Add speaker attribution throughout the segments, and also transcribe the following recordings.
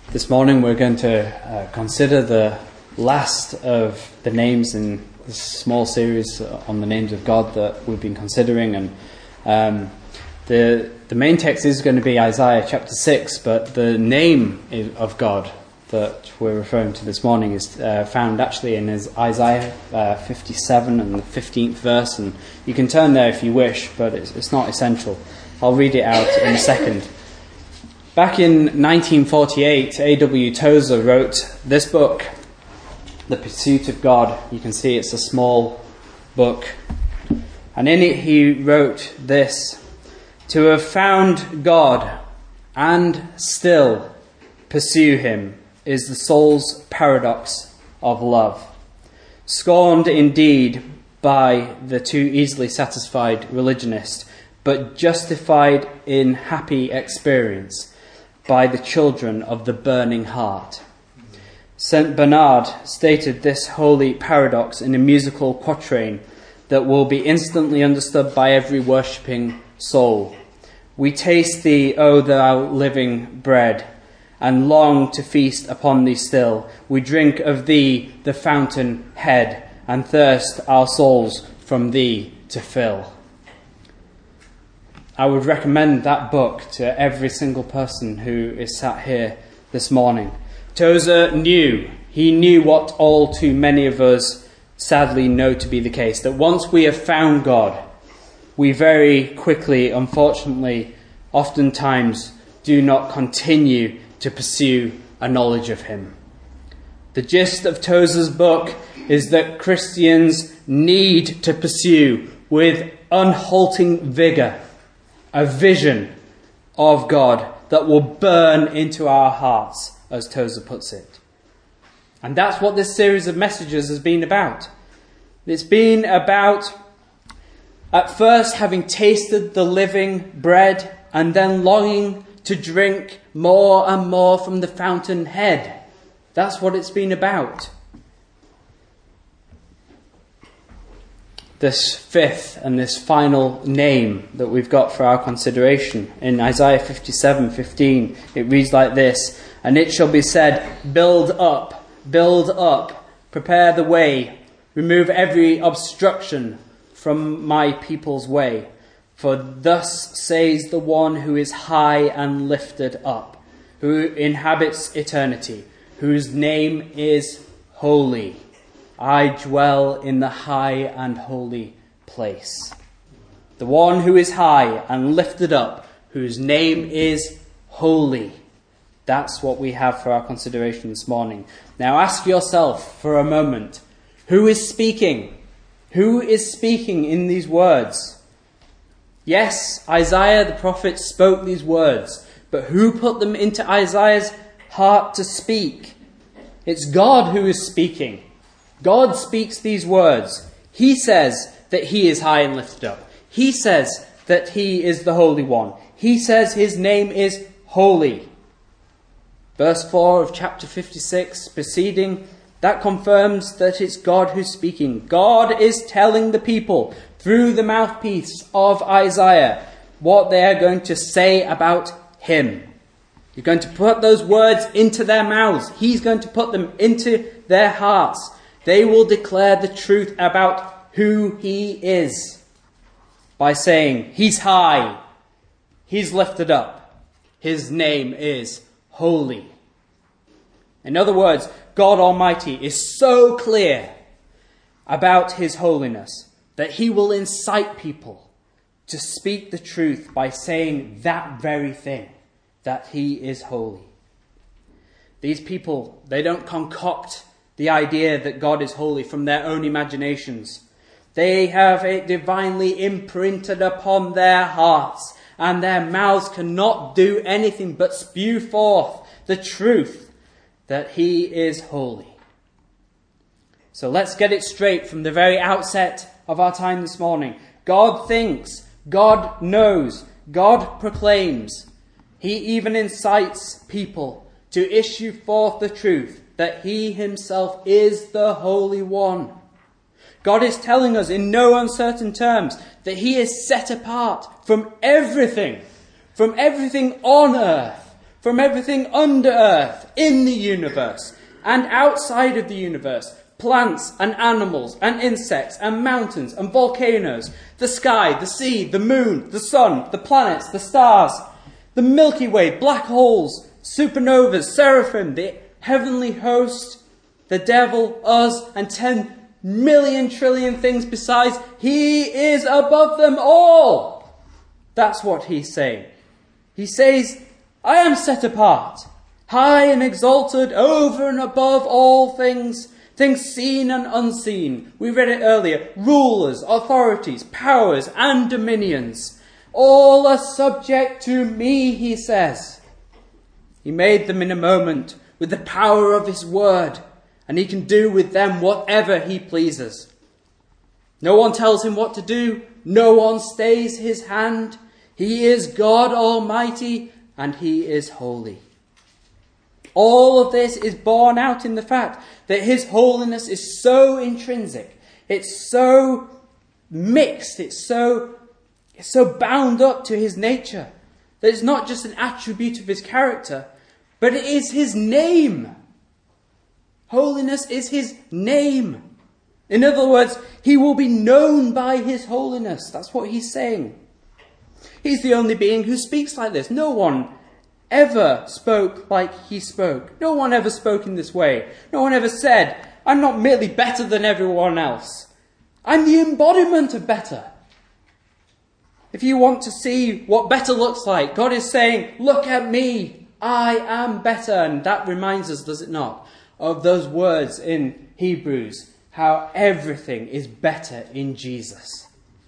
Speaker 1: This morning we're going to consider the last of the names in this small series on the names of God that we've been considering, and the main text is going to be Isaiah chapter 6, but the name of God that we're referring to this morning is found actually in Isaiah 57 and the 15th verse, and you can turn there if you wish, but it's not essential. I'll read it out in a second. Back in 1948, A.W. Tozer wrote this book, The Pursuit of God. You can see it's a small book. And in it he wrote this: "To have found God and still pursue him is the soul's paradox of love. Scorned indeed by the too easily satisfied religionist, but justified in happy experience by the children of the burning heart." St. Bernard stated this holy paradox in a musical quatrain that will be instantly understood by every worshipping soul. "We taste thee, O thou living bread, and long to feast upon thee still. We drink of thee, the fountain head, and thirst our souls from thee to fill." I would recommend that book to every single person who is sat here this morning. Tozer knew what all too many of us sadly know to be the case, that once we have found God, we very quickly, unfortunately, oftentimes do not continue to pursue a knowledge of him. The gist of Tozer's book is that Christians need to pursue with unhalting vigour a vision of God that will burn into our hearts, as Tozer puts it. And that's what this series of messages has been about. It's been about, at first, having tasted the living bread and then longing to drink more and more from the fountain head. That's what it's been about. This fifth and this final name that we've got for our consideration in Isaiah 57:15, it reads like this: "And it shall be said, build up, prepare the way, remove every obstruction from my people's way. For thus says the one who is high and lifted up, who inhabits eternity, whose name is holy. I dwell in the high and holy place." The one who is high and lifted up, whose name is holy. That's what we have for our consideration this morning. Now ask yourself for a moment, who is speaking? Who is speaking in these words? Yes, Isaiah the prophet spoke these words, but who put them into Isaiah's heart to speak? It's God who is speaking. God speaks these words. He says that he is high and lifted up. He says that he is the Holy One. He says his name is holy. Verse 4 of chapter 56 preceding, that confirms that it's God who's speaking. God is telling the people through the mouthpiece of Isaiah what they are going to say about him. You're going to put those words into their mouths. He's going to put them into their hearts. They will declare the truth about who he is by saying he's high, he's lifted up, his name is holy. In other words, God Almighty is so clear about his holiness that he will incite people to speak the truth by saying that very thing, that he is holy. These people, they don't concoct the idea that God is holy from their own imaginations. They have it divinely imprinted upon their hearts, and their mouths cannot do anything but spew forth the truth that he is holy. So let's get it straight from the very outset of our time this morning. God thinks, God knows, God proclaims. He even incites people to issue forth the truth that he himself is the Holy One. God is telling us in no uncertain terms that he is set apart from everything on earth, from everything under earth, in the universe, and outside of the universe, plants and animals and insects and mountains and volcanoes, the sky, the sea, the moon, the sun, the planets, the stars, the Milky Way, black holes, supernovas, seraphim, the heavenly host, the devil, us, and 10 million trillion things besides. He is above them all. That's what he's saying. He says, I am set apart, high and exalted, over and above all things, things seen and unseen. We read it earlier. Rulers, authorities, powers, and dominions. All are subject to me, he says. He made them in a moment with the power of his word, and he can do with them whatever he pleases. No one tells him what to do. No one stays his hand. He is God Almighty, and he is holy. All of this is borne out in the fact that his holiness is so intrinsic. It's so mixed. It's so bound up to his nature that it's not just an attribute of his character, but it is his name. Holiness is his name. In other words, he will be known by his holiness. That's what he's saying. He's the only being who speaks like this. No one ever spoke like he spoke. No one ever spoke in this way. No one ever said, I'm not merely better than everyone else. I'm the embodiment of better. If you want to see what better looks like, God is saying, look at me. I am better. And that reminds us, does it not, of those words in Hebrews, how everything is better in Jesus.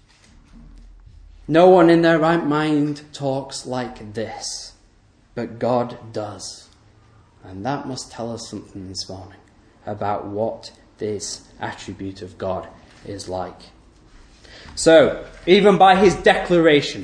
Speaker 1: No one in their right mind talks like this, but God does. And that must tell us something this morning about what this attribute of God is like. So, even by his declaration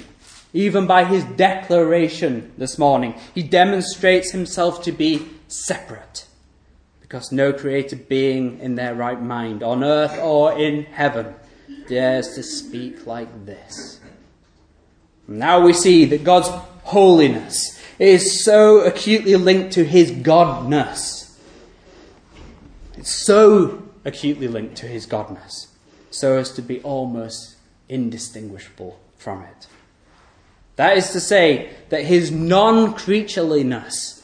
Speaker 1: this morning, he demonstrates himself to be separate. Because no created being in their right mind, on earth or in heaven, dares to speak like this. Now we see that God's holiness is so acutely linked to his godness. It's so acutely linked to his godness, so as to be almost indistinguishable from it. That is to say that his non-creatureliness,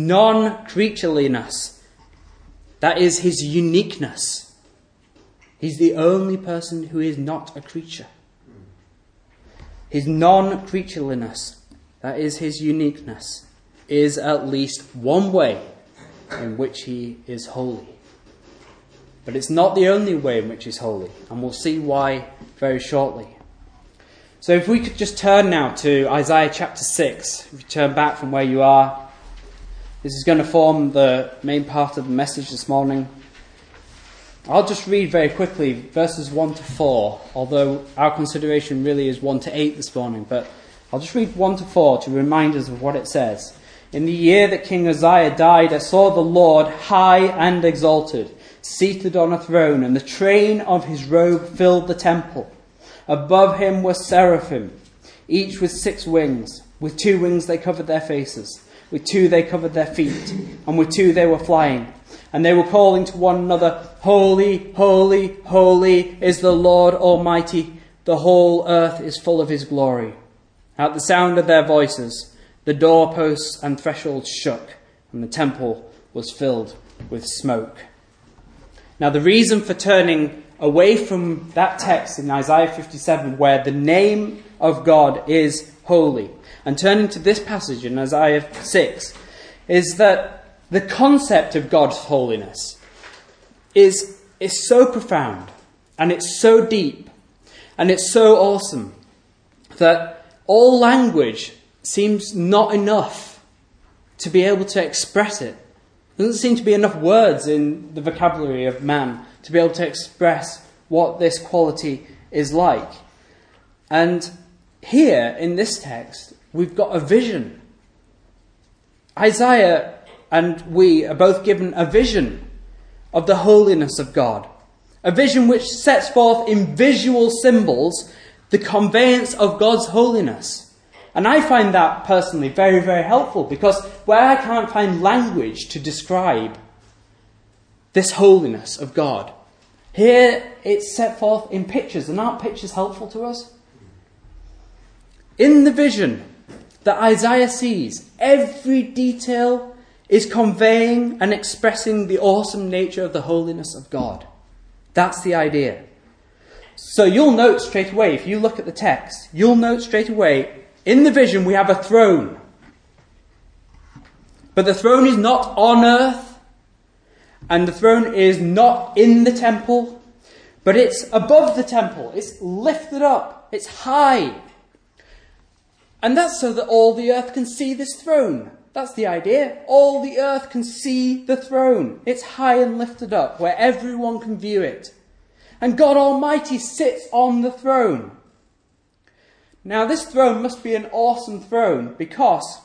Speaker 1: that is his uniqueness. He's the only person who is not a creature. His non-creatureliness, that is his uniqueness, is at least one way in which he is holy. But it's not the only way in which he's holy, and we'll see why very shortly. So if we could just turn now to Isaiah chapter 6, if you turn back from where you are. This is going to form the main part of the message this morning. I'll just read very quickly verses 1 to 4, although our consideration really is 1 to 8 this morning, but I'll just read 1 to 4 to remind us of what it says. In the year that King Uzziah died, I saw the Lord high and exalted, seated on a throne, and the train of his robe filled the temple. Above him were seraphim, each with 6 wings. With 2 wings they covered their faces. With 2 they covered their feet, and with 2 they were flying. And they were calling to one another, Holy, holy, holy is the Lord Almighty. The whole earth is full of his glory. At the sound of their voices, the doorposts and thresholds shook, and the temple was filled with smoke. Now the reason for turning away from that text in Isaiah 57, where the name of God is holy, and turning to this passage in Isaiah 6, is that the concept of God's holiness is so profound, and it's so deep, and it's so awesome, that all language seems not enough to be able to express it. There doesn't seem to be enough words in the vocabulary of man to be able to express what this quality is like. And here, in this text, we've got a vision. Isaiah and we are both given a vision of the holiness of God. A vision which sets forth in visual symbols the conveyance of God's holiness. And I find that personally very, very helpful, because where I can't find language to describe this holiness of God, here it's set forth in pictures. And aren't pictures helpful to us? In the vision that Isaiah sees, every detail is conveying and expressing the awesome nature of the holiness of God. That's the idea. So you'll note straight away, if you look at the text, you'll note straight away, in the vision we have a throne. But the throne is not on earth, and the throne is not in the temple, but it's above the temple. It's lifted up. It's high. And that's so that all the earth can see this throne. That's the idea. All the earth can see the throne. It's high and lifted up, where everyone can view it. And God Almighty sits on the throne. Now, this throne must be an awesome throne, because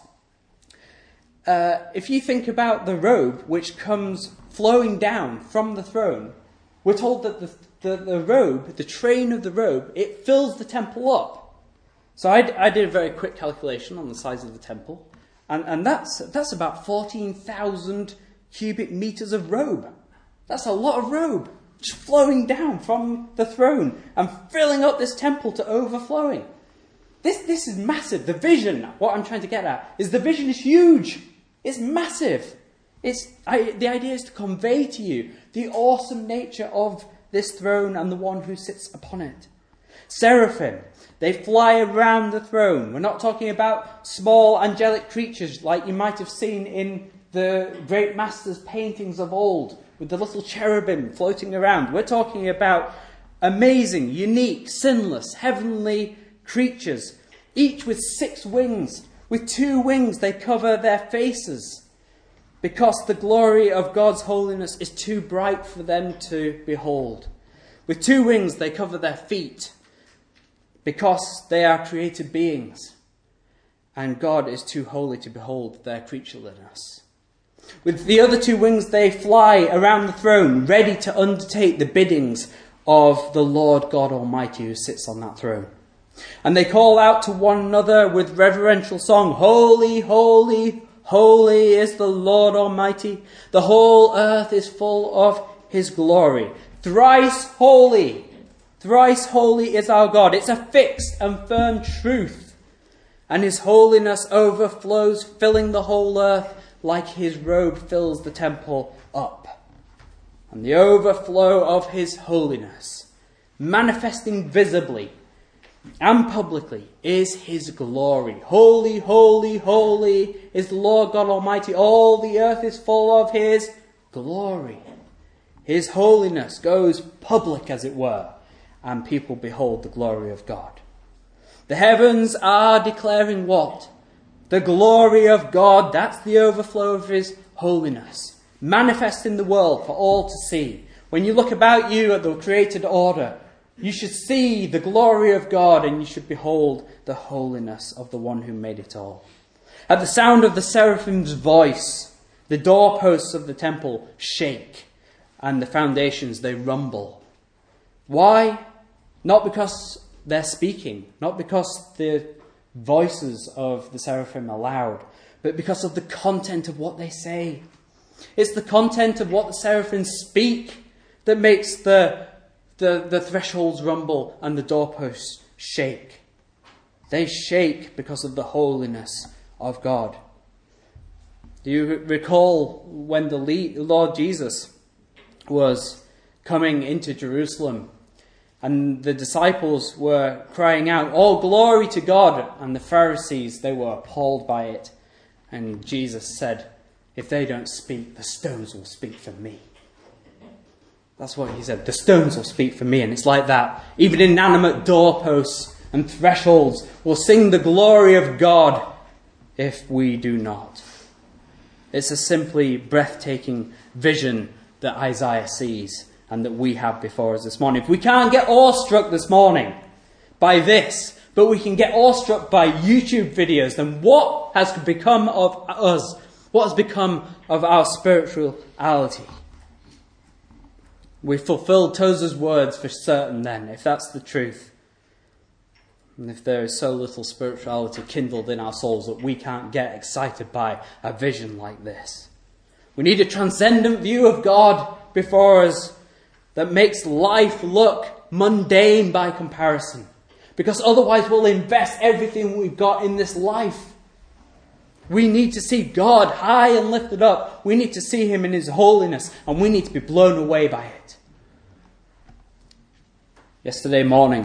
Speaker 1: if you think about the robe which comes flowing down from the throne, we're told that the robe, the train of the robe, it fills the temple up. So I did a very quick calculation on the size of the temple, and that's about 14,000 cubic meters of robe. That's a lot of robe just flowing down from the throne and filling up this temple to overflowing. This is massive. The vision, what I'm trying to get at, is the vision is huge. It's massive. The idea is to convey to you the awesome nature of this throne and the one who sits upon it. Seraphim, they fly around the throne. We're not talking about small angelic creatures like you might have seen in the great masters' paintings of old, with the little cherubim floating around. We're talking about amazing, unique, sinless, heavenly creatures, each with 6 wings. With 2 wings they cover their faces, because the glory of God's holiness is too bright for them to behold. With 2 wings they cover their feet, because they are created beings, and God is too holy to behold their creatureliness. With the other 2 wings they fly around the throne, ready to undertake the biddings of the Lord God Almighty who sits on that throne. And they call out to one another with reverential song, "Holy, holy, holy is the Lord Almighty. The whole earth is full of his glory. Thrice holy is our God." It's a fixed and firm truth. And his holiness overflows, filling the whole earth like his robe fills the temple up. And the overflow of his holiness, manifesting visibly and publicly, is his glory. Holy, holy, holy is the Lord God Almighty. All the earth is full of his glory. His holiness goes public, as it were, and people behold the glory of God. The heavens are declaring what? The glory of God. That's the overflow of his holiness, manifest in the world for all to see. When you look about you at the created order, you should see the glory of God, and you should behold the holiness of the one who made it all. At the sound of the seraphim's voice, the doorposts of the temple shake, and the foundations, they rumble. Why? Not because they're speaking, not because the voices of the seraphim are loud, but because of the content of what they say. It's the content of what the seraphim speak that makes the thresholds rumble and the doorposts shake. They shake because of the holiness of God. Do you recall when the Lord Jesus was coming into Jerusalem and the disciples were crying out, "All glory to God," and the Pharisees, they were appalled by it. And Jesus said, "If they don't speak, the stones will speak for me." That's what he said. The stones will speak for me. And it's like that. Even inanimate doorposts and thresholds will sing the glory of God if we do not. It's a simply breathtaking vision that Isaiah sees and that we have before us this morning. If we can't get awestruck this morning by this, but we can get awestruck by YouTube videos, then what has become of us? What has become of our spirituality? We fulfilled Tozer's words for certain then, if that's the truth. And if there is so little spirituality kindled in our souls that we can't get excited by a vision like this. We need a transcendent view of God before us that makes life look mundane by comparison. Because otherwise we'll invest everything we've got in this life. We need to see God high and lifted up. We need to see him in his holiness, and we need to be blown away by it. Yesterday morning,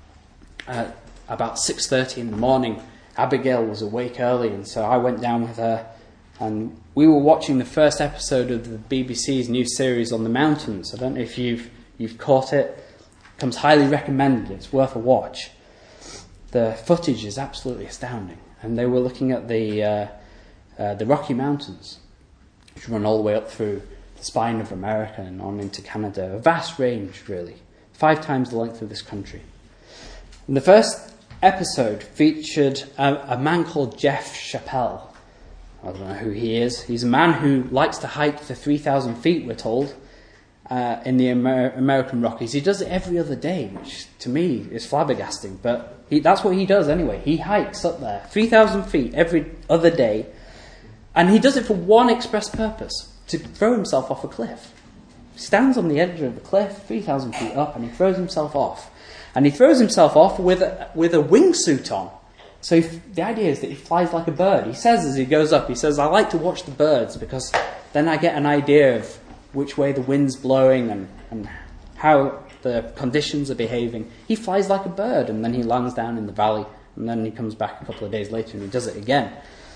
Speaker 1: about 6:30 in the morning, Abigail was awake early, and so I went down with her, and we were watching the first episode of the BBC's new series on the mountains. I don't know if you've caught it. It comes highly recommended. It's worth a watch. The footage is absolutely astounding, and they were looking at the Rocky Mountains, which run all the way up through the spine of America and on into Canada. A vast range, really. 5 times the length of this country. And the first episode featured a man called Jeff Chappell. I don't know who he is. He's a man who likes to hike the 3,000 feet, we're told, in the American Rockies. He does it every other day, which to me is flabbergasting, but that's what he does anyway. He hikes up there, 3,000 feet every other day, and he does it for one express purpose, to throw himself off a cliff. He stands on the edge of the cliff, 3,000 feet up, and he throws himself off. And he throws himself off with a wingsuit on. So the idea is that he flies like a bird. He says as he goes up, he says, I like to watch the birds because then I get an idea of which way the wind's blowing and how the conditions are behaving. He flies like a bird, and then he lands down in the valley, and then he comes back a couple of days later and he does it again.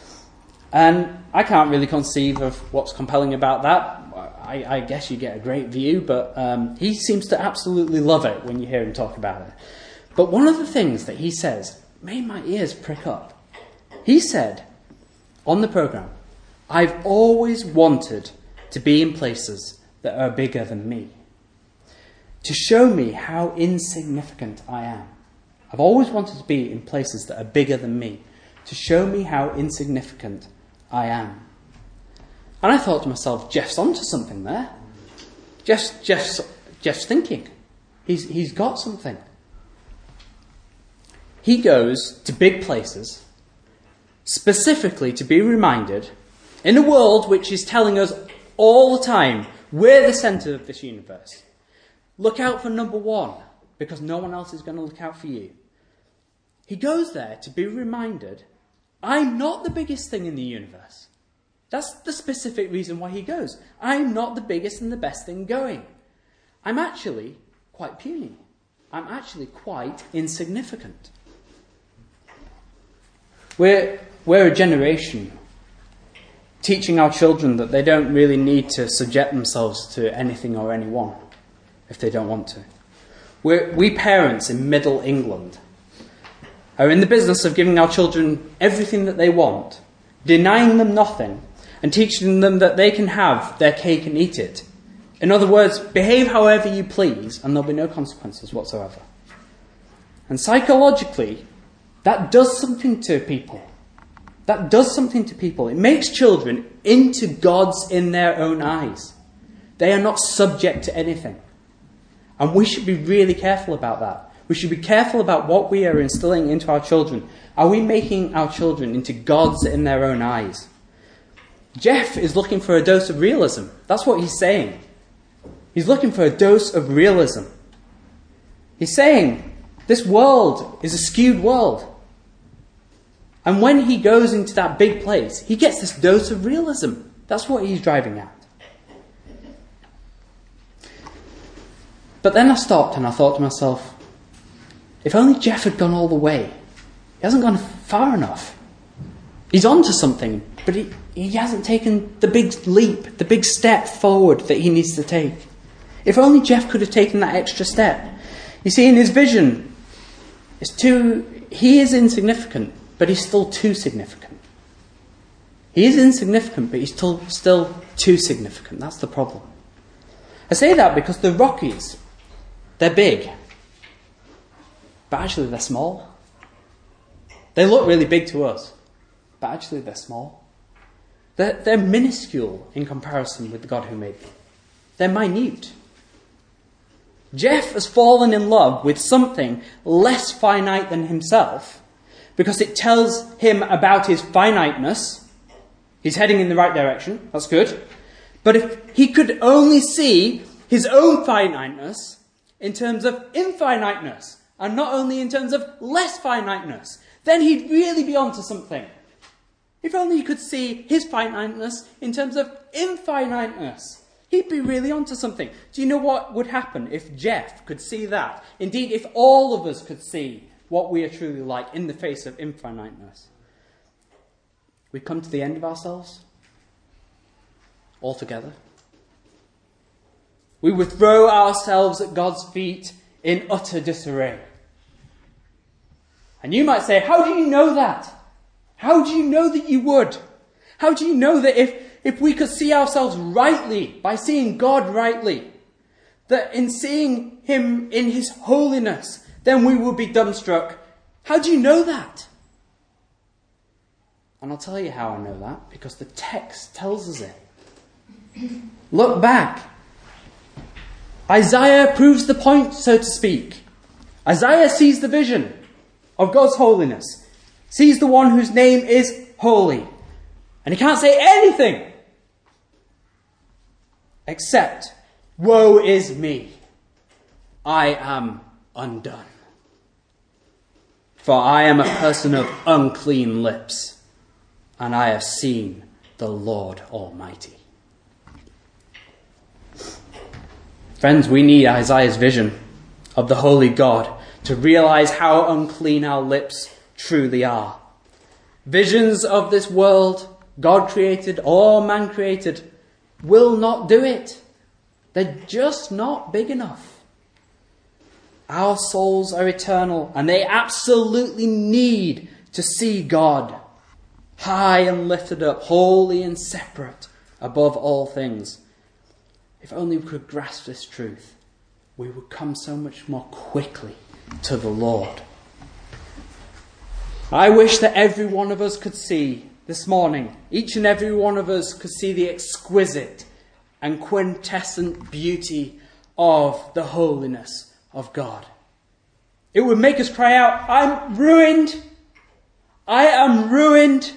Speaker 1: And I can't really conceive of what's compelling about that. I guess you get a great view, but he seems to absolutely love it when you hear him talk about it. But one of the things that he says made my ears prick up. He said on the programme, I've always wanted to be in places that are bigger than me, to show me how insignificant I am. I've always wanted to be in places that are bigger than me, to show me how insignificant I am. And I thought to myself, Jeff's onto something there. Jeff's thinking. He's got something. He goes to big places, specifically to be reminded, in a world which is telling us all the time, we're the centre of this universe. Look out for number one, because no one else is going to look out for you. He goes there to be reminded, I'm not the biggest thing in the universe. That's the specific reason why he goes. I'm not the biggest and the best thing going. I'm actually quite puny. I'm actually quite insignificant. We're a generation teaching our children that they don't really need to subject themselves to anything or anyone if they don't want to. We parents in Middle England are in the business of giving our children everything that they want, denying them nothing, and teaching them that they can have their cake and eat it. In other words, behave however you please, and there'll be no consequences whatsoever. And psychologically, that does something to people. That does something to people. It makes children into gods in their own eyes. They are not subject to anything. And we should be really careful about that. We should be careful about what we are instilling into our children. Are we making our children into gods in their own eyes? Jeff is looking for a dose of realism. That's what he's saying. He's looking for a dose of realism. He's saying this world is a skewed world. And when he goes into that big place, he gets this dose of realism. That's what he's driving at. But then I stopped and I thought to myself, if only Jeff had gone all the way. He hasn't gone far enough. He's on to something, but he hasn't taken the big leap, the big step forward that he needs to take. If only Jeff could have taken that extra step. You see, in his vision, he is insignificant, but he's still too significant. He is insignificant, but he's still too significant. That's the problem. I say that because the Rockies, they're big, but actually they're small. They look really big to us, but actually they're small. They're minuscule in comparison with the God who made them. They're minute. Jeff has fallen in love with something less finite than himself because it tells him about his finiteness. He's heading in the right direction. That's good. But if he could only see his own finiteness in terms of infiniteness and not only in terms of less finiteness, then he'd really be onto something. If only he could see his finiteness in terms of infiniteness, he'd be really onto something. Do you know what would happen if Jeff could see that? Indeed, if all of us could see what we are truly like in the face of infiniteness, we'd come to the end of ourselves altogether. We would throw ourselves at God's feet in utter disarray. And you might say, how do you know that? How do you know that you would? How do you know that if we could see ourselves rightly, by seeing God rightly, that in seeing him in his holiness, then we would be dumbstruck? How do you know that? And I'll tell you how I know that, because the text tells us it. Look back. Isaiah proves the point, so to speak. Isaiah sees the vision of God's holiness, sees the one whose name is holy. And he can't say anything except, woe is me, I am undone. For I am a person of unclean lips, and I have seen the Lord Almighty. Friends, we need Isaiah's vision of the holy God to realize how unclean our lips truly are. Visions of this world, God created or man created, will not do it. They're just not big enough. Our souls are eternal, and they absolutely need to see God high and lifted up, holy and separate above all things. If only we could grasp this truth, we would come so much more quickly to the Lord. I wish that every one of us could see this morning, each and every one of us could see the exquisite and quintessent beauty of the holiness of God. It would make us cry out, I'm ruined. I am ruined.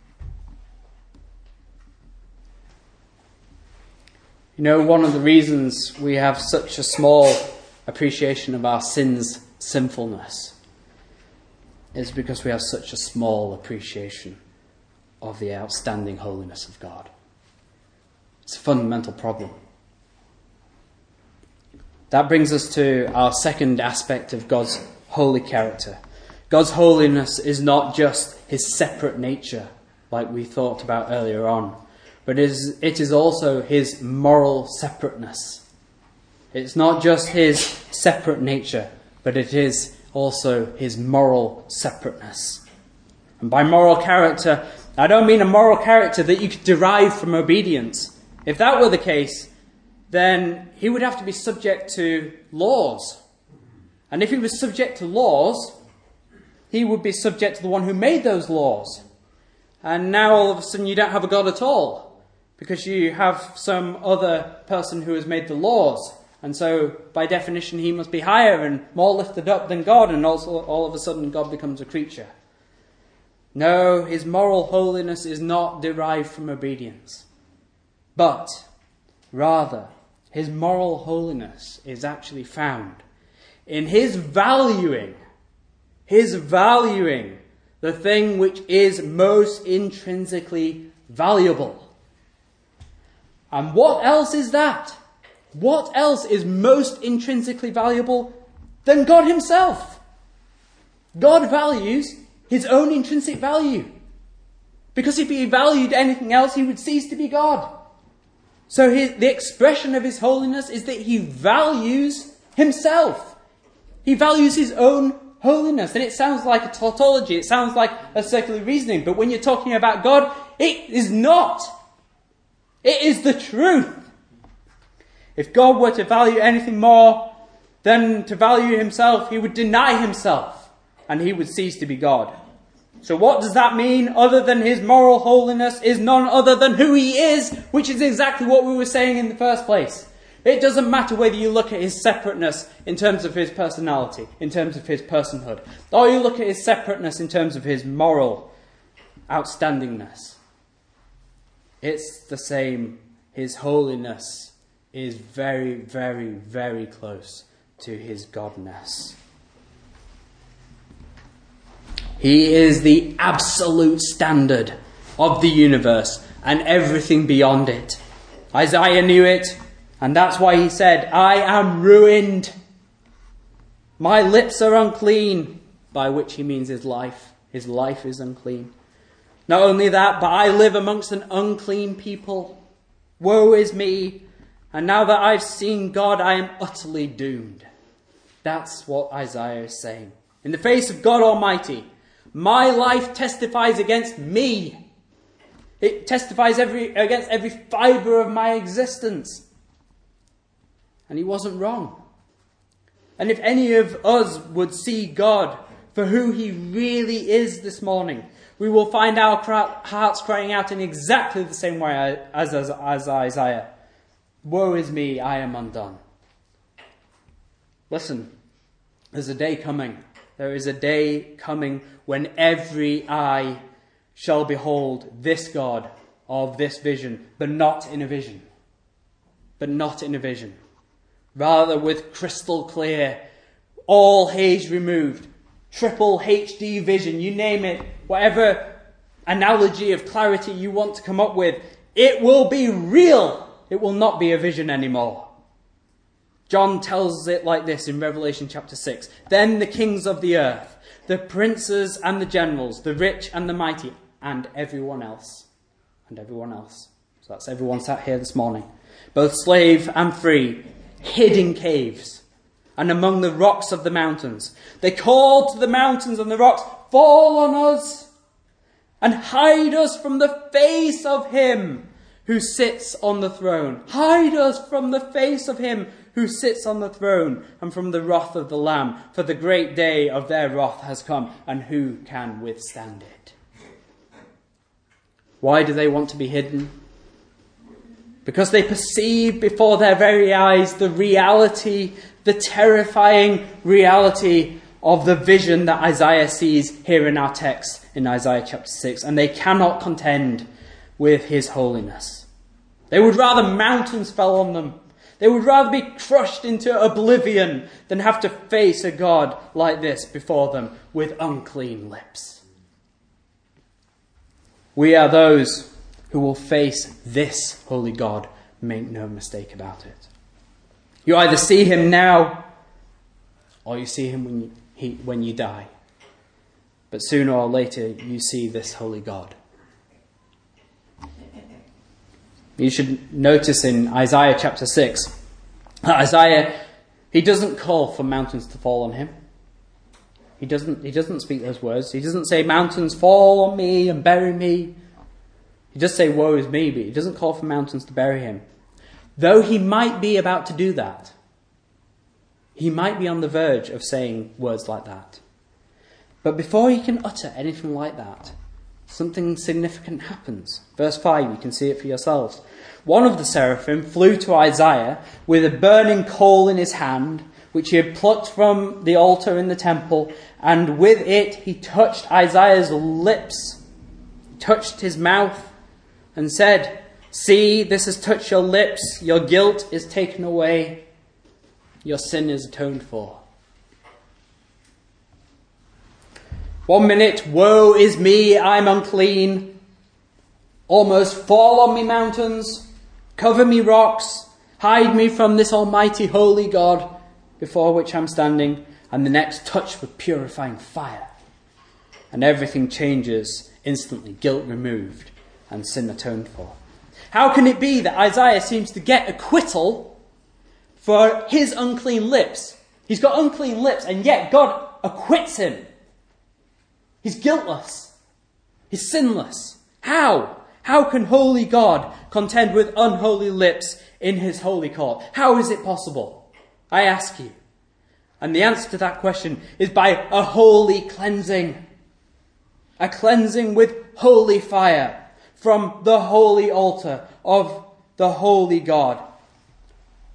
Speaker 1: You know, one of the reasons we have such a small appreciation of our sin's sinfulness is because we have such a small appreciation of the outstanding holiness of God. It's a fundamental problem. That brings us to our second aspect of God's holy character. God's holiness is not just his separate nature, like we thought about earlier on, but it is also his moral separateness. It's not just his separate nature, but it is also his moral separateness. And by moral character, I don't mean a moral character that you could derive from obedience. If that were the case, then he would have to be subject to laws. And if he was subject to laws, he would be subject to the one who made those laws. And now all of a sudden you don't have a God at all, because you have some other person who has made the laws. And so, by definition, he must be higher and more lifted up than God, and also all of a sudden God becomes a creature. No, his moral holiness is not derived from obedience. But, rather, his moral holiness is actually found in his valuing the thing which is most intrinsically valuable. And what else is that? What else is most intrinsically valuable than God himself? God values his own intrinsic value. Because if he valued anything else, he would cease to be God. So the expression of his holiness is that he values himself. He values his own holiness. And it sounds like a tautology. It sounds like a circular reasoning. But when you're talking about God, it is not. It is the truth. If God were to value anything more than to value himself, he would deny himself and he would cease to be God. So what does that mean? Other than his moral holiness is none other than who he is, which is exactly what we were saying in the first place. It doesn't matter whether you look at his separateness in terms of his personality, in terms of his personhood, or you look at his separateness in terms of his moral outstandingness. It's the same. His holiness is very, very, very close to his godness. He is the absolute standard of the universe and everything beyond it. Isaiah knew it, and that's why he said, I am ruined. My lips are unclean, by which he means his life. His life is unclean. Not only that, but I live amongst an unclean people. Woe is me, and now that I've seen God, I am utterly doomed. That's what Isaiah is saying. In the face of God Almighty, my life testifies against me. It testifies against every fibre of my existence. And he wasn't wrong. And if any of us would see God for who he really is this morning, we will find our hearts crying out in exactly the same way as Isaiah. Woe is me, I am undone. Listen, there's a day coming. There is a day coming when every eye shall behold this God of this vision, but not in a vision. But not in a vision. Rather with crystal clear, all haze removed, triple HD vision, you name it, whatever analogy of clarity you want to come up with, it will be real. It will not be a vision anymore. John tells it like this in Revelation chapter 6. Then the kings of the earth, the princes and the generals, the rich and the mighty, and everyone else. And everyone else. So that's everyone sat here this morning. Both slave and free, hid in caves and among the rocks of the mountains. They called to the mountains and the rocks, fall on us and hide us from the face of him who sits on the throne. Hide us from the face of him who sits on the throne and from the wrath of the Lamb. For the great day of their wrath has come, and who can withstand it? Why do they want to be hidden? Because they perceive before their very eyes the reality, the terrifying reality of the vision that Isaiah sees here in our text in Isaiah chapter 6. And they cannot contend with his holiness. They would rather mountains fell on them. They would rather be crushed into oblivion than have to face a God like this before them with unclean lips. We are those who will face this holy God. Make no mistake about it. You either see him now or you see him when you die. But sooner or later you see this holy God. You should notice in Isaiah chapter 6, Isaiah, he doesn't call for mountains to fall on him. He doesn't speak those words. He doesn't say, mountains fall on me and bury me. He does say, woe is me, but he doesn't call for mountains to bury him. Though he might be about to do that. He might be on the verge of saying words like that. But before he can utter anything like that, something significant happens. Verse 5, you can see it for yourselves. One of the seraphim flew to Isaiah with a burning coal in his hand, which he had plucked from the altar in the temple, and with it he touched Isaiah's lips, touched his mouth, and said, see, this has touched your lips, your guilt is taken away, your sin is atoned for. 1 minute, woe is me, I'm unclean. Almost fall on me mountains, cover me rocks, hide me from this almighty holy God before which I'm standing. And the next, touch with purifying fire. And everything changes instantly, guilt removed and sin atoned for. How can it be that Isaiah seems to get acquittal for his unclean lips? He's got unclean lips and yet God acquits him. He's guiltless. He's sinless. How? How can holy God contend with unholy lips in his holy court? How is it possible? I ask you. And the answer to that question is by a holy cleansing. A cleansing with holy fire from the holy altar of the holy God.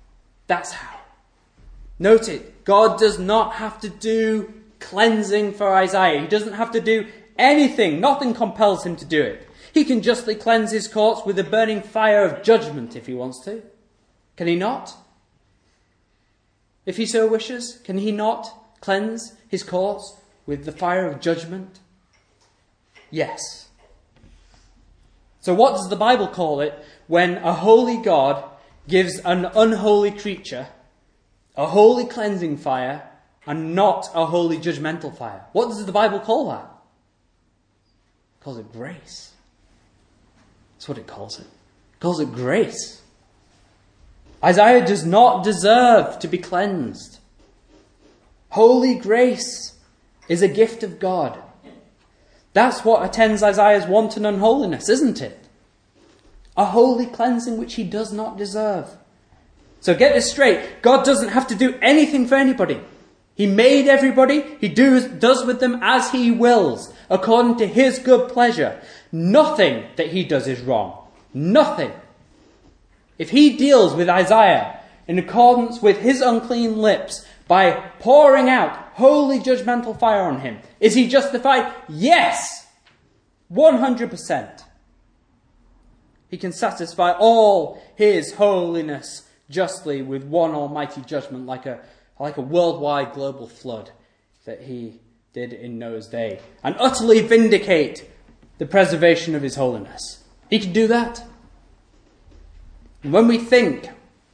Speaker 1: That's how. Note it. God does not have to do cleansing for Isaiah. He doesn't have to do anything. Nothing compels him to do it. He can justly cleanse his courts with a burning fire of judgment if he wants to. Can he not? If he so wishes, can he not cleanse his courts with the fire of judgment? Yes. So what does the Bible call it when a holy God gives an unholy creature a holy cleansing fire and not a holy judgmental fire? What does the Bible call that? It calls it grace. That's what it calls it. It calls it grace. Isaiah does not deserve to be cleansed. Holy grace is a gift of God. That's what attends Isaiah's wanton unholiness, isn't it? A holy cleansing which he does not deserve. So get this straight. God doesn't have to do anything for anybody. He made everybody. He does with them as he wills, according to his good pleasure. Nothing that he does is wrong. Nothing. If he deals with Isaiah in accordance with his unclean lips by pouring out holy judgmental fire on him, is he justified? Yes! 100%. He can satisfy all his holiness justly with one almighty judgment, like a worldwide global flood that he did in Noah's day, and utterly vindicate the preservation of his holiness. He can do that. And when we think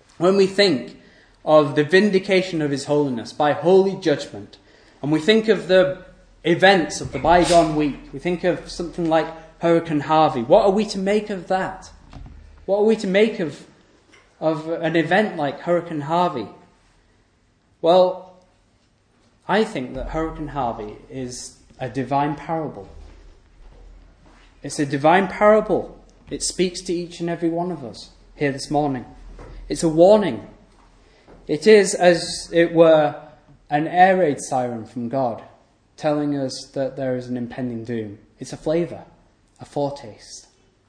Speaker 1: of the vindication of his holiness by holy judgment, and we think of the events of the bygone week, we think of something like Hurricane Harvey. What are we to make of that? What are we to make of an event like Hurricane Harvey? Well, I think that Hurricane Harvey is a divine parable. It's a divine parable. It speaks to each and every one of us here this morning. It's a warning. It is, as it were, an air raid siren from God, telling us that there is an impending doom. It's a flavour, a foretaste.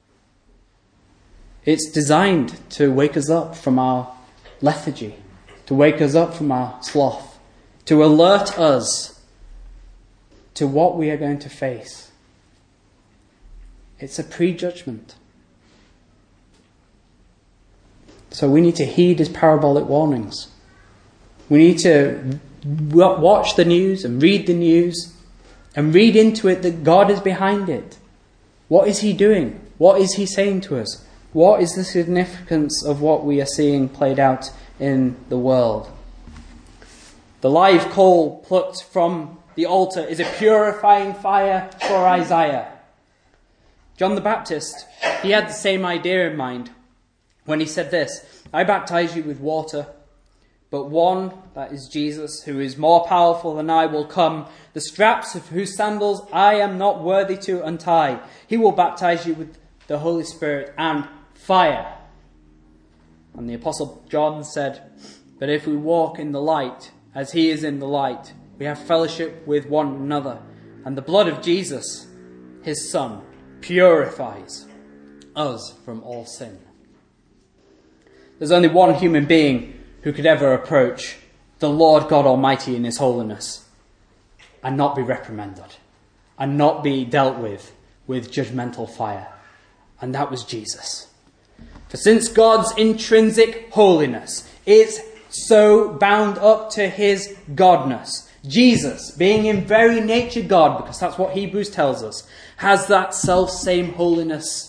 Speaker 1: It's designed to wake us up from our lethargy, to wake us up from our sloth, to alert us to what we are going to face. It's a prejudgment. So we need to heed his parabolic warnings. We need to watch the news and read the news and read into it that God is behind it. What is he doing? What is he saying to us? What is the significance of what we are seeing played out in the world? The live coal plucked from the altar is a purifying fire for Isaiah. John the Baptist, he had the same idea in mind when he said this: I baptize you with water, but one, that is Jesus, who is more powerful than I, will come, the straps of whose sandals I am not worthy to untie. He will baptize you with the Holy Spirit and fire. And the Apostle John said, but if we walk in the light, as he is in the light, we have fellowship with one another, and the blood of Jesus, his Son, purifies us from all sin. There's only one human being who could ever approach the Lord God Almighty in his holiness and not be reprimanded and not be dealt with judgmental fire. And that was Jesus. For since God's intrinsic holiness is so bound up to his godness, Jesus, being in very nature God, because that's what Hebrews tells us, has that self-same holiness.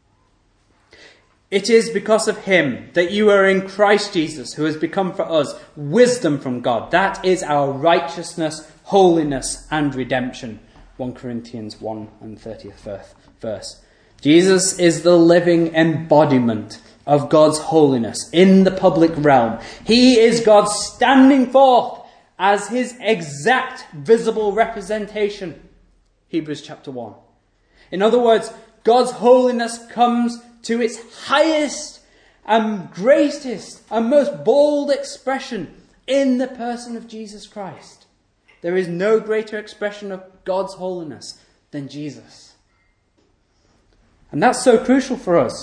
Speaker 1: It is because of him that you are in Christ Jesus, who has become for us wisdom from God. That is our righteousness, holiness, and redemption. 1 Corinthians 1 and 30th verse. Jesus is the living embodiment of God's holiness in the public realm. He is God standing forth as his exact visible representation. Hebrews chapter 1. In other words, God's holiness comes to its highest and greatest and most bold expression in the person of Jesus Christ. There is no greater expression of God's holiness than Jesus. And that's so crucial for us.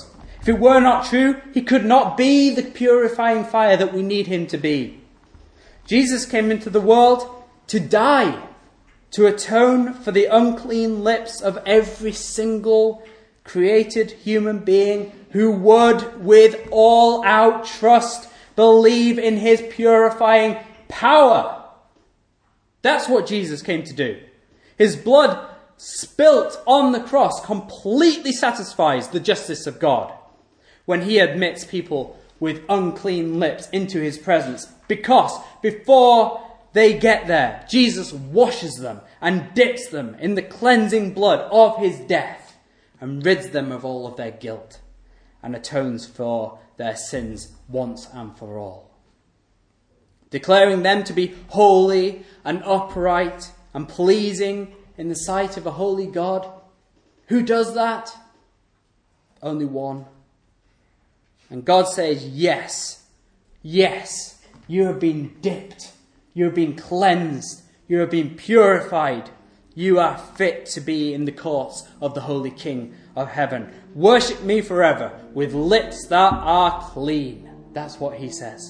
Speaker 1: If it were not true, he could not be the purifying fire that we need him to be. Jesus came into the world to die, to atone for the unclean lips of every single created human being who would, with all out trust, believe in his purifying power. That's what Jesus came to do. His blood spilt on the cross completely satisfies the justice of God when he admits people with unclean lips into his presence, because before they get there, Jesus washes them and dips them in the cleansing blood of his death and rids them of all of their guilt and atones for their sins once and for all, declaring them to be holy and upright and pleasing in the sight of a holy God. Who does that? Only one. And God says, yes, yes, you have been dipped, you have been cleansed, you have been purified, you are fit to be in the courts of the Holy King of heaven. Worship me forever with lips that are clean. That's what he says.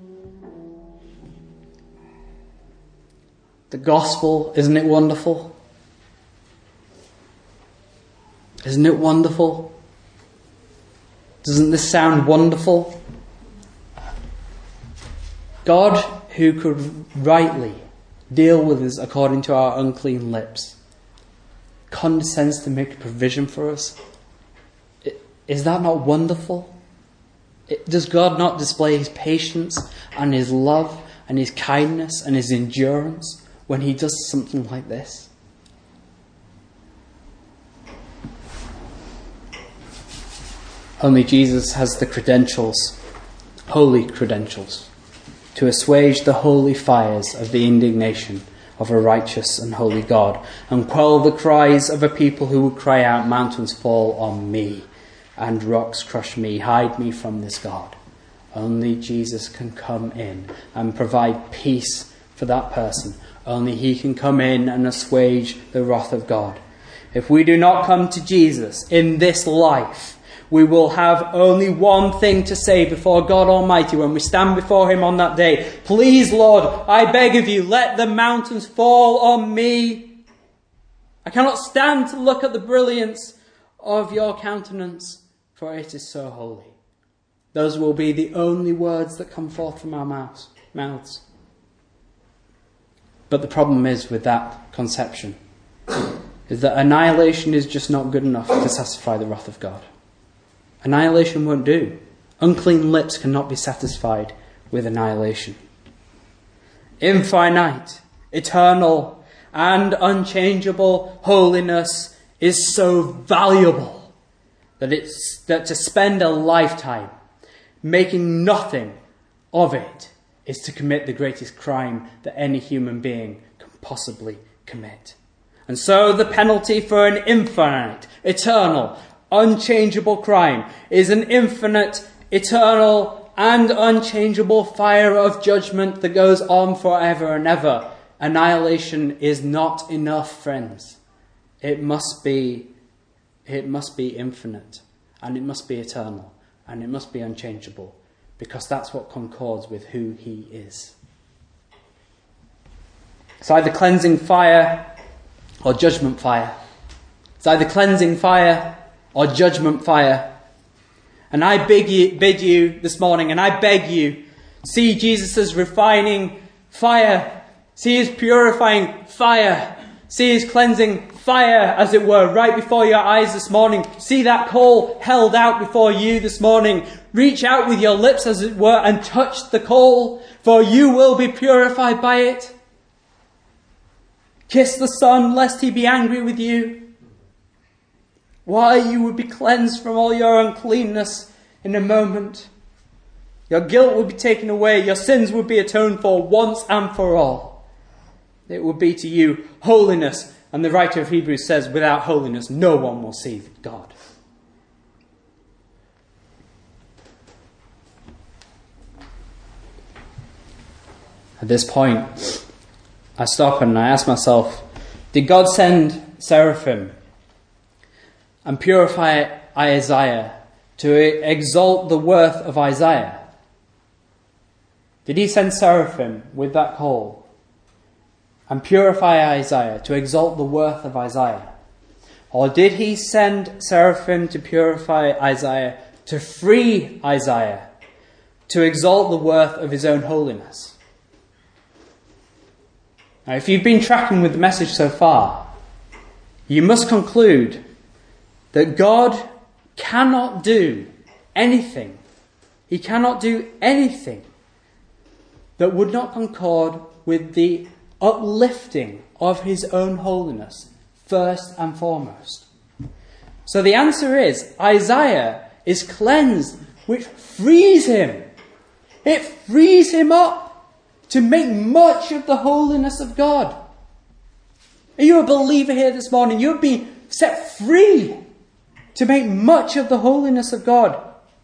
Speaker 1: The gospel, isn't it wonderful? Isn't it wonderful? Doesn't this sound wonderful? God, who could rightly deal with us according to our unclean lips, condescends to make a provision for us. Is that not wonderful? Does God not display his patience and his love and his kindness and his endurance when he does something like this? Only Jesus has the credentials, holy credentials, to assuage the holy fires of the indignation of a righteous and holy God and quell the cries of a people who would cry out, mountains fall on me and rocks crush me, hide me from this God. Only Jesus can come in and provide peace for that person. Only he can come in and assuage the wrath of God. If we do not come to Jesus in this life, we will have only one thing to say before God Almighty when we stand before him on that day. Please, Lord, I beg of you, let the mountains fall on me. I cannot stand to look at the brilliance of your countenance, for it is so holy. Those will be the only words that come forth from our mouths. But the problem is with that conception is that annihilation is just not good enough to satisfy the wrath of God. Annihilation won't do. Unclean lips cannot be satisfied with annihilation. Infinite, eternal, and unchangeable holiness is so valuable that to spend a lifetime making nothing of it is to commit the greatest crime that any human being can possibly commit. And so the penalty for an infinite, eternal, unchangeable crime is an infinite, eternal, and unchangeable fire of judgment that goes on forever and ever. Annihilation is not enough, friends. It must be infinite, and it must be eternal, and it must be unchangeable, because that's what concords with who he is. It's either cleansing fire or judgment fire. It's either cleansing fire or judgment fire. And I bid you this morning, and I beg you, see Jesus' refining fire, see his purifying fire, see his cleansing fire, as it were, right before your eyes this morning. See that coal held out before you this morning. Reach out with your lips, as it were, and touch the coal, for you will be purified by it. Kiss the Son, lest he be angry with you. Why, you would be cleansed from all your uncleanness in a moment. Your guilt would be taken away. Your sins would be atoned for once and for all. It would be to you holiness. And the writer of Hebrews says, without holiness, no one will see God. At this point, I stop and I ask myself, did God send seraphim and purify Isaiah to exalt the worth of Isaiah? Did he send seraphim with that call and purify Isaiah to exalt the worth of Isaiah? Or did he send seraphim to purify Isaiah to free Isaiah to exalt the worth of his own holiness? Now, if you've been tracking with the message so far, you must conclude that God cannot do anything. He cannot do anything that would not concord with the uplifting of his own holiness, first and foremost. So the answer is, Isaiah is cleansed, which frees him. It frees him up to make much of the holiness of God. Are you a believer here this morning? You've been set free to make much of the holiness of God.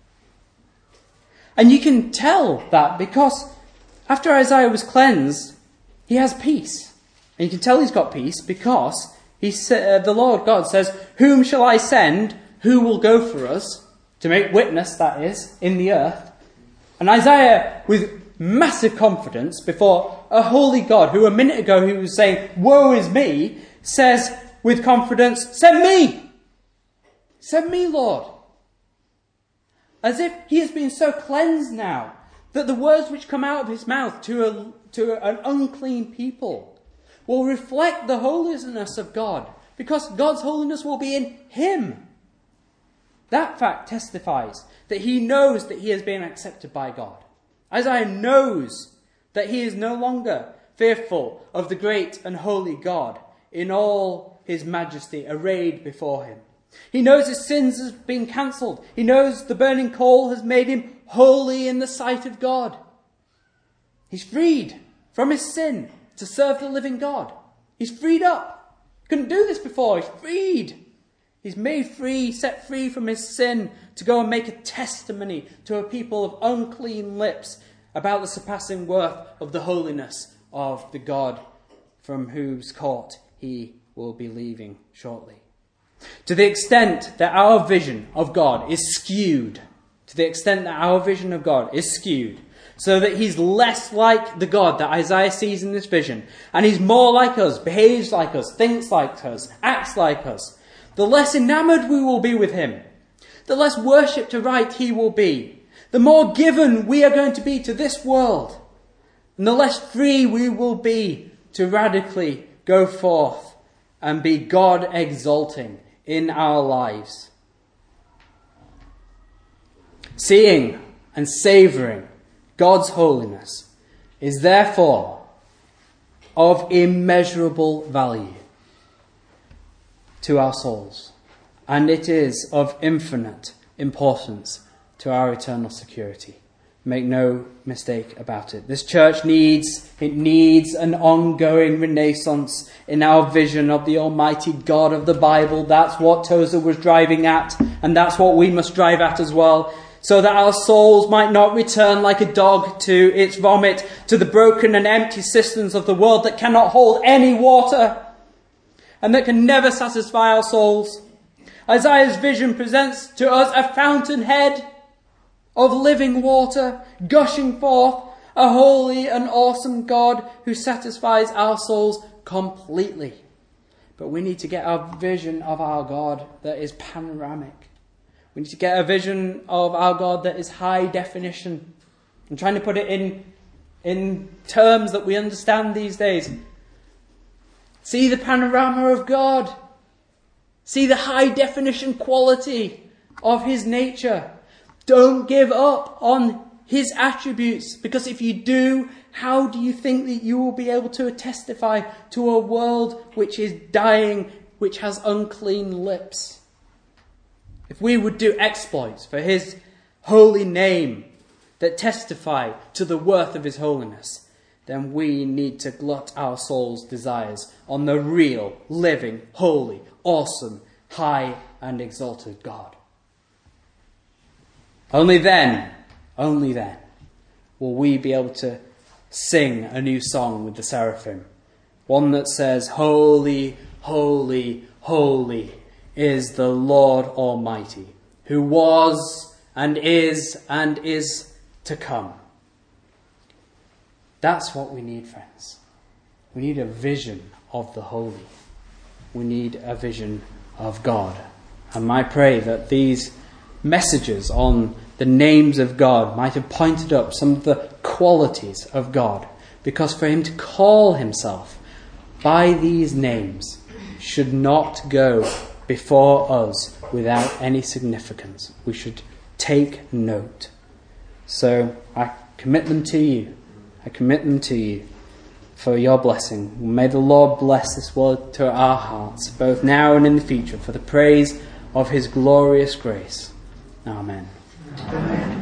Speaker 1: And you can tell that because after Isaiah was cleansed, he has peace. And you can tell he's got peace because the Lord God says, "Whom shall I send? Who will go for us?" To make witness, that is, in the earth. And Isaiah, with massive confidence before a holy God, who a minute ago he was saying, "Woe is me," says with confidence, "Send me! Send me, Lord." As if he has been so cleansed now that the words which come out of his mouth to an unclean people will reflect the holiness of God, because God's holiness will be in him. That fact testifies that he knows that he has been accepted by God. Isaiah knows that he is no longer fearful of the great and holy God in all his majesty arrayed before him. He knows his sins have been cancelled. He knows the burning coal has made him holy in the sight of God. He's freed from his sin to serve the living God. He's freed up. Couldn't do this before. He's freed. He's made free, set free from his sin to go and make a testimony to a people of unclean lips about the surpassing worth of the holiness of the God from whose court he will be leaving shortly. To the extent that our vision of God is skewed, so that he's less like the God that Isaiah sees in this vision, and he's more like us, behaves like us, thinks like us, acts like us, the less enamoured we will be with him, the less worshipped aright he will be, the more given we are going to be to this world, and the less free we will be to radically go forth and be God exalting in our lives. Seeing and savouring God's holiness is therefore of immeasurable value to our souls, and it is of infinite importance to our eternal security. Make no mistake about it. This church needs an ongoing renaissance in our vision of the Almighty God of the Bible. That's what Tozer was driving at, and that's what we must drive at as well, so that our souls might not return like a dog to its vomit, to the broken and empty cisterns of the world that cannot hold any water and that can never satisfy our souls. Isaiah's vision presents to us a fountainhead of living water gushing forth, a holy and awesome God who satisfies our souls completely. But we need to get a vision of our God that is panoramic. We need to get a vision of our God that is high definition. I'm trying to put it in terms that we understand these days. See the panorama of God. See the high definition quality of his nature. Don't give up on his attributes, because if you do, how do you think that you will be able to testify to a world which is dying, which has unclean lips? If we would do exploits for his holy name that testify to the worth of his holiness, then we need to glut our souls' desires on the real, living, holy, awesome, high and exalted God. Only then will we be able to sing a new song with the seraphim. One that says, "Holy, holy, holy is the Lord Almighty. who was and is to come. That's what we need, friends. We need a vision of the holy. We need a vision of God. And I pray that these messages on the names of God might have pointed up some of the qualities of God, because for him to call himself by these names should not go before us without any significance. We should take note. So I commit them to you. I commit them to you for your blessing. May the Lord bless this word to our hearts, both now and in the future, for the praise of his glorious grace. Amen.
Speaker 2: Amen.